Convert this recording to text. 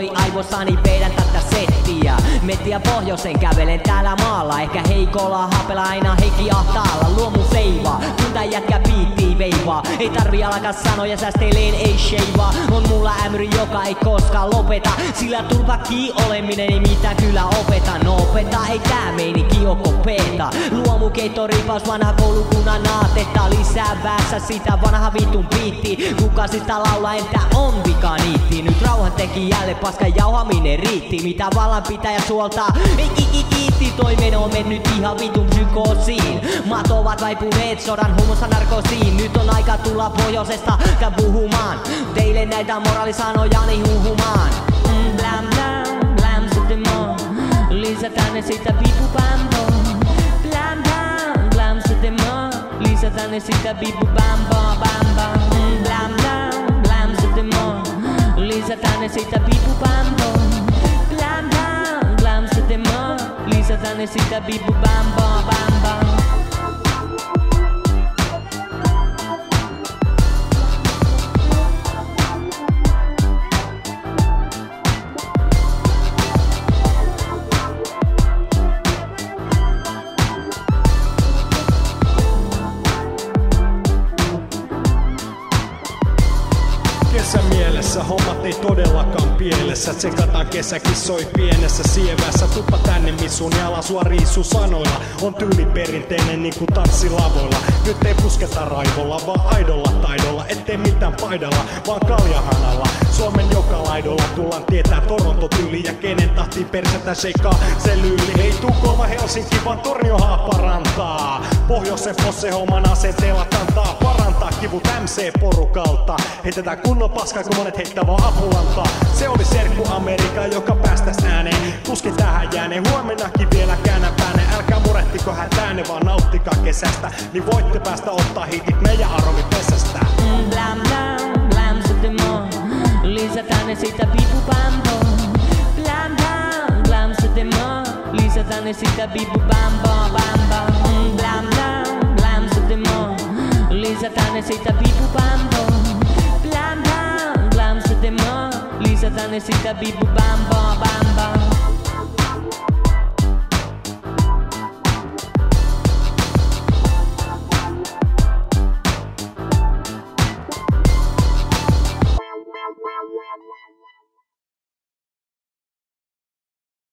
huumori aivossani, vedän tätä settiä. Mettiä pohjoisen kävelen täällä maalla, ehkä heikolla hapella aina heikki ahtaalla. Luomu seivaa, kun tää jätkä biittii veivaa. Ei tarvi alkaa sanoja, säästeleen ei sheivaa. On mulla ämyri, joka ei koskaan lopeta, sillä turvakki oleminen ei mitään kyllä opeta. No opeta, ei tää meininki oo kopeta. Luomukeitto ripaus, vanha koulukunnan naatetta. Lisää vässä sitä vanha vitun biitti. Kuka sitä laulaa, entä on vika niitti? Nyt rauhantekijälle paskan jauhaminen riitti. Mitä vallanpitäjä suoltaa, ei kiitti. Toi meno on mennyt ihan vitun psykoosiin. Maat ovat vaipuneet sodan humossa narkoosiin. Nyt on aika tulla pohjoisesta kään puhumaan. Teille näitä moraalisanojani huhumaan. Blam blam, blam sitten mo. Lisätään ne sitä bibu bambo. Blam blam, blam sitten mo. Lisätään ne sitä bibu bambo, bambo. Blam blam, blam sitten mo. Lisätään ne sitä bibu bambo. Blam blam, blam sitten mo. Lisätään ne sitä bibu bambo, bambo. Kesämielessä hommat ei todellakaan pielessä. Tsekataan kesäkin soi pienessä sievässä. Tuppa tänne missun jala sua riissu sanoilla. On tyyli perinteinen niinku tanssilavoilla. Nyt ei pusketa raivolla, vaan aidolla taidolla. Ettei mitään paidalla, vaan kaljahanalla. Suomen joka laidolla tullaan tietää Toronto-tyyli. Ja kenen tahtiin persettä sheikaa se lyyli. Ei Tukholma, Helsinki, vaan Tornio Haaparantaa. Pohjoisen fosse homman asenteella kantaa. Parantaa kivut MC-porukalta. Heitetään kunnon paskaa, kun monet heittää vaan apulantaa. Se oli serkku Amerikka, joka päästäs ääneen. Tuskin tähän jääneen, huomennakin vielä käännän pääneen. Älkää murehtiko hätäänne, vaan nauttikaa kesästä. Niin voitte päästä ottaa hitit meidän aromit pesästä. Blam blam, blam sitten mo. Lisätään ne sitä bibu bambo. Blam blam, blam sitten mo. Lisätään ne sitä bibu bambo, bambo. Blam blam, blam sitten mo. Lisätään ne sitä bibu bambo. Blam blam, blam sitten mo. Lisätään ne sitä bibu bambo, bambo.